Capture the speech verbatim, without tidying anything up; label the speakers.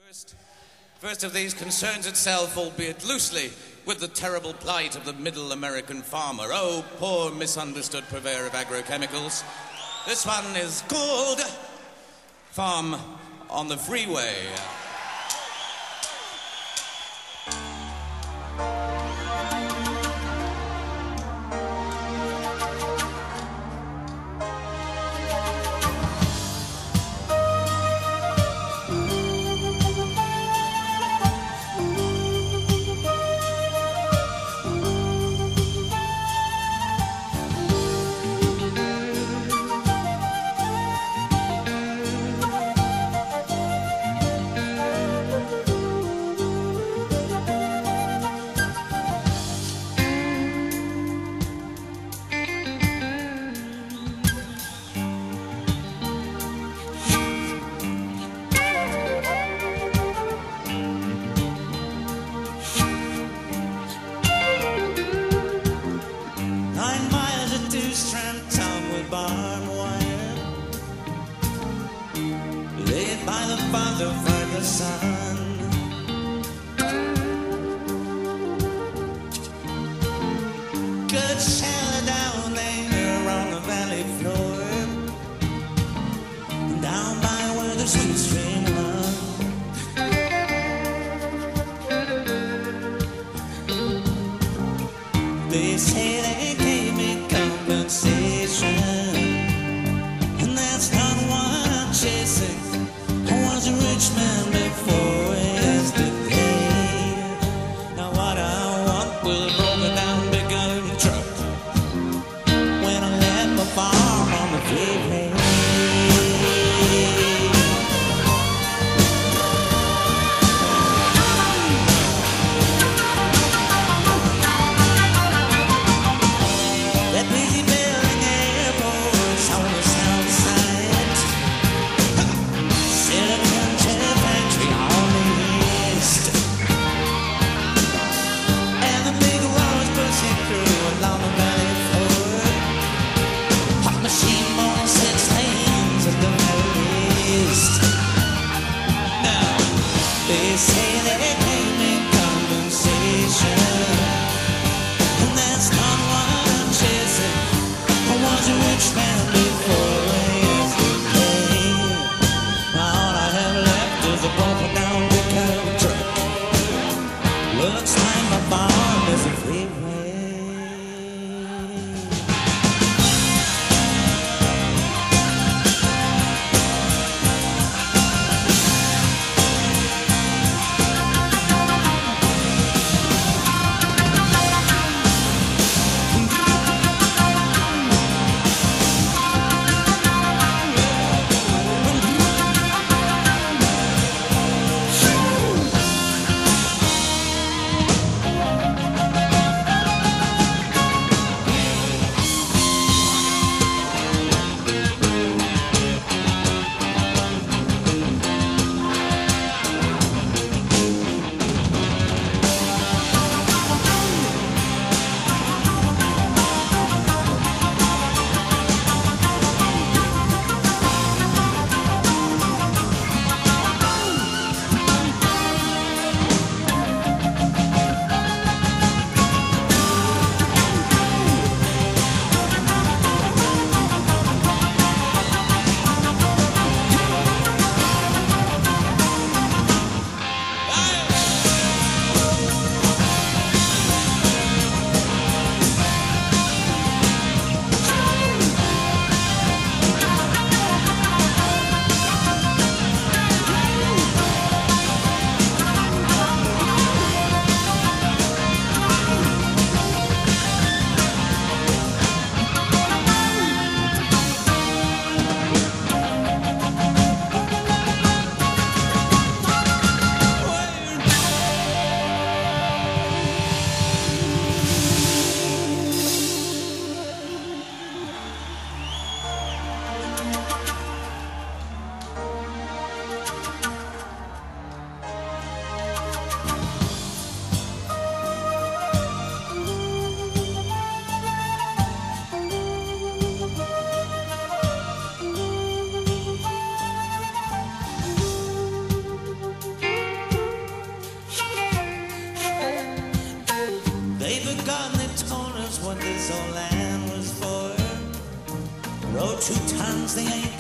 Speaker 1: First, first of these concerns itself, albeit loosely, with the terrible plight of the middle American farmer. Oh, poor misunderstood purveyor of agrochemicals. This one is called Farm on the Freeway. By the father, by the son. Good cellar down there on the valley floor, down by where the sweet stream runs. They say they gave me compensation, and that's not what I'm chasing. I was a rich man before yesterday. Now what I want was a broken down pickup truck when I left my farm on the freeway. That busy building airports on the south side. Silicon factory on the east, and the big roads pushing through along the valley floor. Hot machine more six lanes at the very east. Now they say they gave me compensation, and that's not what I'm chasing. I was a rich man before yesterday. Now all I have left is a broken down pickup truck. Looks like my farm is a freeway. they ain't